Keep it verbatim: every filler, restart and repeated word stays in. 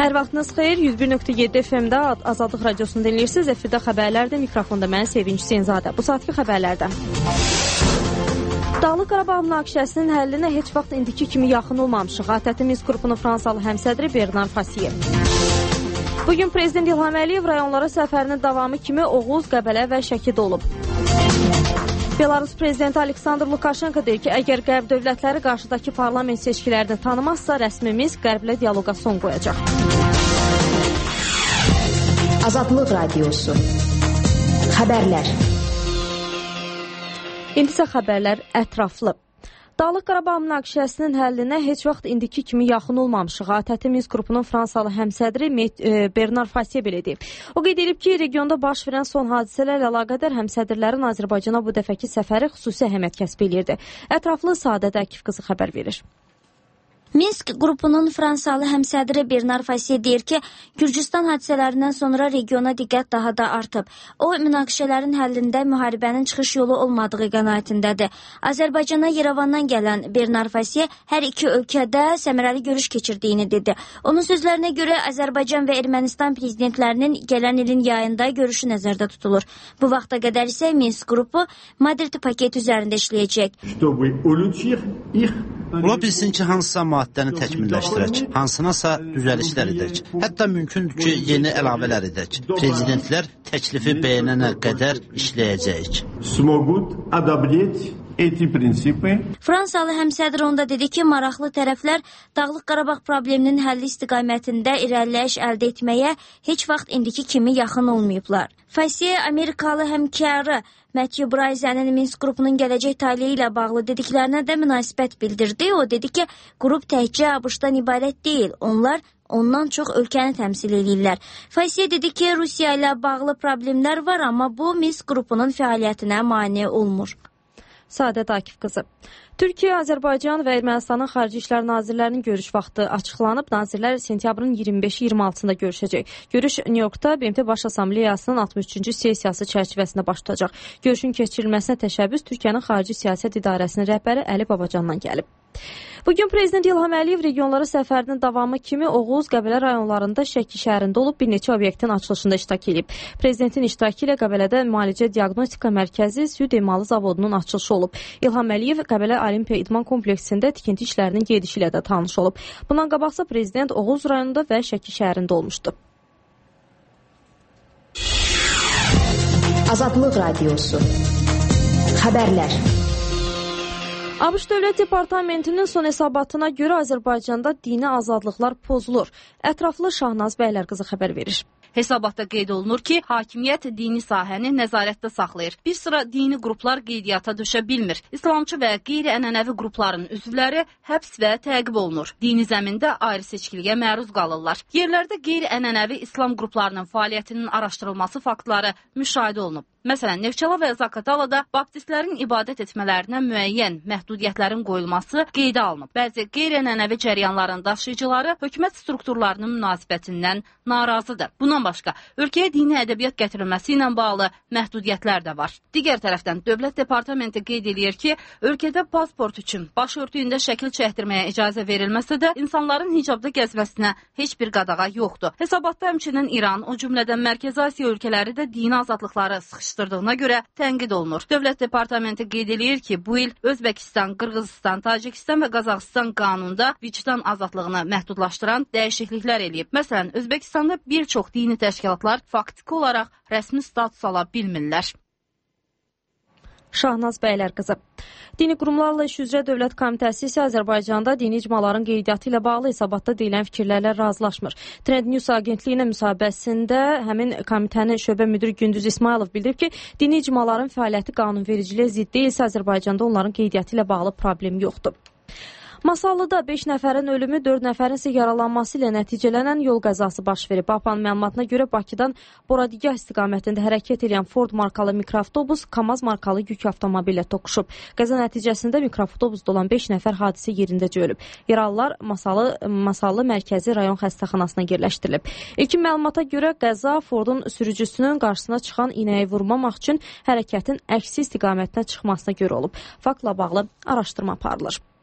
Hər vaxtınız xeyir, yüz bir nöqtə yeddi F M-də Azadlıq Radiosunu dinləyirsiniz. Efirdə xəbərlərdə, mikrofonda mən Sevinç Hüseynzadə. Bu saatki xəbərlərdə. Dağlıq Qarabağ münaqişəsinin həllinə heç vaxt indiki kimi yaxın olmamışıq. A T T Minsk qrupunun Fransalı həmsədri Bernard Fasiye. Bugün Prezident İlham Əliyev rayonlara səfərinin davamı kimi Oğuz, Qəbələ və Şəkidə olub. Belarus Prezidenti Aleksandr Lukashenko deyir ki, əgər Qərb dövlətləri qarşıdakı parlament seçkilərini tanımazsa, rəsmi Minsk Qərblə dialoqa son qoyacaq. Azadlıq Radiosu. Xəbərlər. İndi isə xəbərlər ətraflı. Dağlıq Qarabağ münaqişəsinin həllinə heç vaxt indiki kimi yaxın olmamışıq. A T T Minsk qrupunun Fransalı həmsədri Bernard Fasiye belə deyib. O qeyd edib ki, regionda baş verən son hadisələrlə əlaqədar həmsədrlərin Azərbaycana bu dəfəki səfəri xüsusi əhəmiyyət kəsb eləyirdi. Ətraflı Saadət Əkif qızı xəbər verir. Minsk qrupunun Fransalı həmsədri Bernard Fasiye deyir ki, Gürcüstan hadisələrindən sonra regiona diqqət daha da artıb. O, münaqişələrin həllində müharibənin çıxış yolu olmadığı qənaətindədir. Azərbaycana Yerevandan gələn Bernard Fasiye hər iki ölkədə səmərəli görüş keçirdiyini dedi. Onun sözlərinə görə Azərbaycan və Ermənistan prezidentlərinin gələn ilin yayında görüşü nəzərdə tutulur. Bu vaxta qədər isə Minsk qrupu Madrid paket üzərində işləyəcək. Ola bilsin ki, hansısa maddəni təkmilləşdirək, hansınasa düzəlişlər edək, hətta mümkündür ki, yeni əlavələr edək. Prezidentlər təklifi bəyənənə qədər işləyəcəyik. Fransalı həmsədr onda dedi ki, maraqlı tərəflər Dağlıq Qarabağ probleminin həlli istiqamətində irəliləyiş əldə etməyə heç vaxt indiki kimi yaxın olmayıblar. Fasiye Amerikalı həmkarı Matthew Bryzənin Minsk qrupunun gələcək taleyi ilə bağlı dediklərinə də münasibət bildirdi. O dedi ki, qrup təkcə ABŞ-dan ibarət deyil, onlar ondan çox ölkəni təmsil edirlər. Fasiye dedi ki, Rusiya ilə bağlı problemlər var, amma bu Minsk qrupunun fəaliyyətinə mane olmur. Saadət Akif qızı. Türkiyə, Azərbaycan və Ermənistanın Xarici İşlər Nazirlərinin görüş vaxtı açıqlanıb. Nazirlər sentyabrın iyirmi beşi iyirmi altısında görüşəcək. Görüş Nyu-Yorkda B M T Baş Assambleyasının altmış üçüncü sessiyası çərçivəsində baş tutacaq. Görüşün keçirilməsinə təşəbbüs Türkiyənin Xarici Siyasət İdarəsinin rəhbəri Əli Babacandan gəlib. Bugün Prezident İlham Əliyev regionlara səfərinin davamı kimi Oğuz, Qəbələ rayonlarında Şəki şəhərində olub, bir neçə obyektin açılışında iştirak edib. Prezidentin iştirakı ilə Qəbələdə müalicə diaqnostika mərkəzi süd emalı zavodunun açılışı olub. İlham Əliyev Qəbələ Olimpiya İdman kompleksində tikinti işlərinin gedişi ilə də tanış olub. Bundan qabaqsa Prezident Oğuz rayonunda və Şəki şəhərində olmuşdu. Azadlıq Radiosu. Xəbərlər. ABŞ Dövlət Departamentinin son hesabatına görə Azərbaycanda dini azadlıqlar pozulur. Ətraflı Şahnaz Bəylər qızı xəbər verir. Hesabatda qeyd olunur ki, hakimiyyət dini sahəni nəzarətdə saxlayır. Bir sıra dini qruplar qeydiyyata düşə bilmir. İslamçı və qeyri-ənənəvi qrupların üzvləri həbs və təqib olunur. Dini zəmində ayrı seçkiliyə məruz qalırlar. Yerlərdə qeyri-ənənəvi İslam qruplarının fəaliyyətinin araşdırılması faktları müşahidə olunub. Məsələn, Neftçala və Zaqatalada baptistlərin ibadət etmələrinə müəyyən məhdudiyyətlərin qoyulması qeydə alınıb. Bəzi qeyri-ənənəvi cəryanların daşıyıcıları hökumət strukturlarının münasibətindən narazıdır. Bundan başqa, ölkəyə dini ədəbiyyat gətirilməsi ilə bağlı məhdudiyyətlər də var. Digər tərəfdən, Dövlət Departamenti qeyd edir ki, ölkədə pasport üçün başörtüyündə şəkil çəkdirməyə icazə verilməsə də, insanların hicabda gəzməsinə heç bir qadağa yoxdur. Hesabatda həmçinin İran, o cümlədən Mərkəzi Asiya ölkələri də dini azadlıqları sıxışdırdığına görə tənqid olunur. Dövlət Departamenti qeyd edir ki, bu il Özbəkistan, Qırğızistan, Tacikistan və Qazaxıstan qanununda vicdan azadlığını məhdudlaşdıran dəyişikliklər eləyib. Məsələn, Özbəkistanda bir çox dini təşkilatlar faktiki olaraq rəsmi status ala bilmirlər. Şahnaz Bəylər qızı. Dini qurumlarla iş üzrə Dövlət Komitəsi isə Azərbaycanda dini icmaların qeydiyyatı ilə bağlı hesabatda deyilən fikirlərlə razılaşmır. Trend News agentliyinə müsahibəsində həmin komitənin şöbə müdiri Gündüz İsmailov bildirib ki, dini icmaların fəaliyyəti qanunvericiliyə zidd deyilsə, Azərbaycanda onların qeydiyyatı ilə bağlı problem yoxdur. Masallıda beş nəfərin ölümü, dörd nəfərin isə yaralanması ilə nəticələnən yol qəzası baş verib. APA'nın məlumatına görə Bakıdan Boradigah istiqamətində hərəkət edən Ford markalı mikroavtobus Kamaz markalı yük avtomobili ilə toqquşub. Qəza nəticəsində mikroavtobusda olan beş nəfər hadisə yerindəcə ölüb. Yaralılar Masallı, Masallı mərkəzi rayon xəstəxanasına yerləşdirilib. İlkin məlumata görə qəza Fordun sürücüsünün qarşısına çıxan inəyi vurmamaq üçün hərəkətin əksi istiqamətinə çıxmasına görə olub. Faktla bağlı araşdırma aparılır.